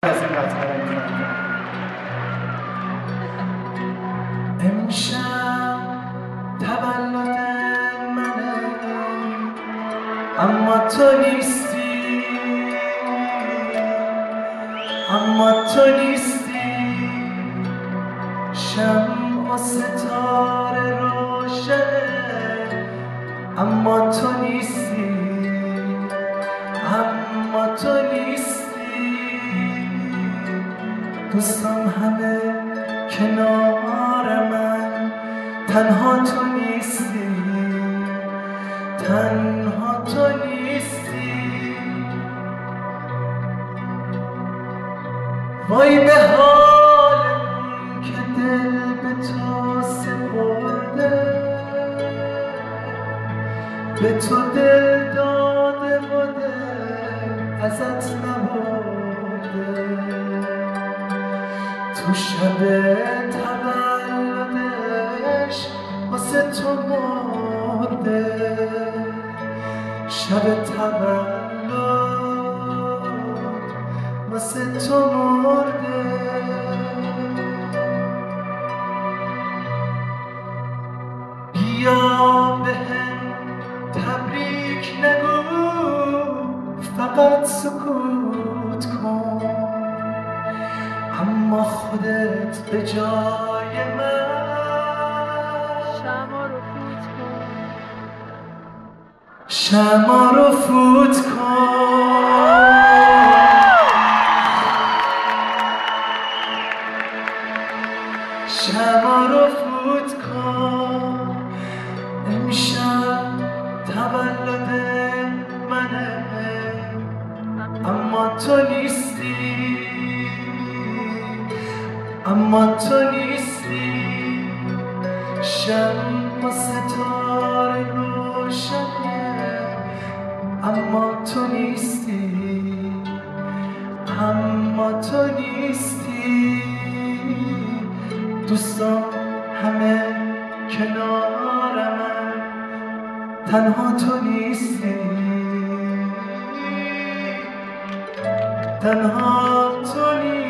امشب تولد منه اما تو نیستی، اما تو نیستی. شمع و ستاره روشنه اما تو نیستی، اما تو نیستی. دوستان همه کنار من، تنها تو نیستی، تنها تو نیستی. وای به حال که دل به تو سپرده، به تو دل داده و دل ازت نبرده. تو شب تولدش واسه تو مرده، شب تولد واسه تو مرده. بیا بهم تبریک نگو، فقط سکوت کن، اما خودت به جای من شمع رو فوت کن. شمع رو فوت کن. امشب تولد منه اما تو نیستی، اما تو نیستی. شمع و ستاره روشنه اما تو نیستی، اما تو نیستی. دوستان همه کنار من، تنها تو نیستی، تنها تو نیستی.